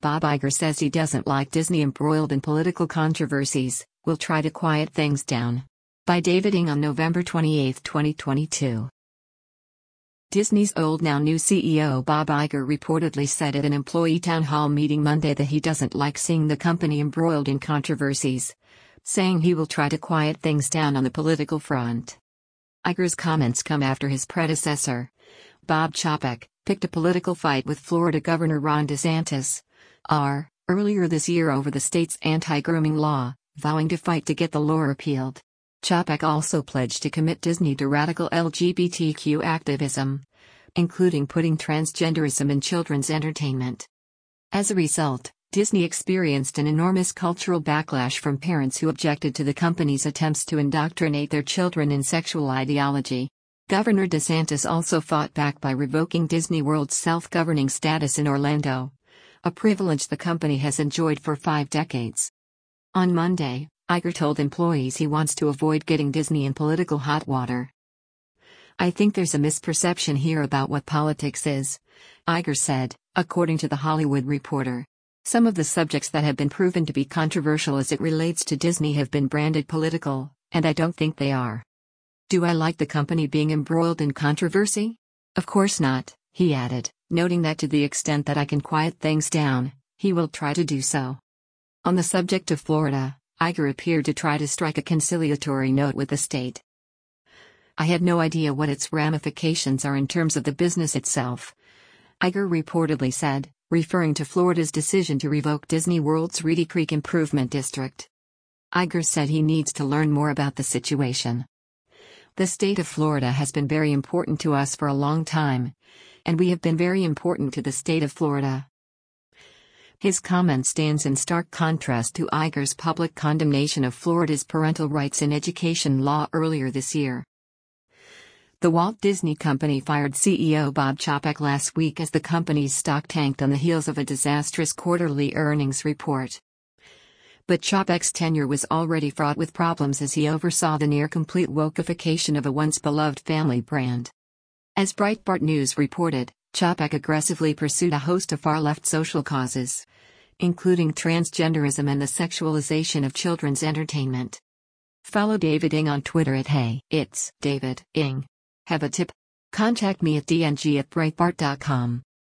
Bob Iger says he doesn't like Disney embroiled in political controversies, will try to quiet things down. By David Ng on November 28, 2022. Disney's old now new CEO Bob Iger reportedly said at an employee town hall meeting Monday that he doesn't like seeing the company embroiled in controversies, saying he will try to quiet things down on the political front. Iger's comments come after his predecessor, Bob Chapek, picked a political fight with Florida Governor Ron DeSantis, earlier this year over the state's anti-grooming law, vowing to fight to get the law repealed. Chapek also pledged to commit Disney to radical LGBTQ activism, including putting transgenderism in children's entertainment. As a result, Disney experienced an enormous cultural backlash from parents who objected to the company's attempts to indoctrinate their children in sexual ideology. Governor DeSantis also fought back by revoking Disney World's self-governing status in Orlando, a privilege the company has enjoyed for 5 decades. On Monday, Iger told employees he wants to avoid getting Disney in political hot water. "I think there's a misperception here about what politics is," Iger said, according to The Hollywood Reporter. "Some of the subjects that have been proven to be controversial as it relates to Disney have been branded political, and I don't think they are. Do I like the company being embroiled in controversy? Of course not," he added, noting that to the extent that I can quiet things down, he will try to do so. On the subject of Florida, Iger appeared to try to strike a conciliatory note with the state. "I had no idea what its ramifications are in terms of the business itself," Iger reportedly said, referring to Florida's decision to revoke Disney World's Reedy Creek Improvement District. Iger said he needs to learn more about the situation. "The state of Florida has been very important to us for a long time, and we have been very important to the state of Florida." His comment stands in stark contrast to Iger's public condemnation of Florida's parental rights in education law earlier this year. The Walt Disney Company fired CEO Bob Chapek last week as the company's stock tanked on the heels of a disastrous quarterly earnings report. But Chapek's tenure was already fraught with problems as he oversaw the near-complete wokeification of a once-beloved family brand. As Breitbart News reported, Chapek aggressively pursued a host of far-left social causes, including transgenderism and the sexualization of children's entertainment. Follow David Ng on Twitter at Hey, it's David Ng. Have a tip? Contact me at dng@breitbart.com.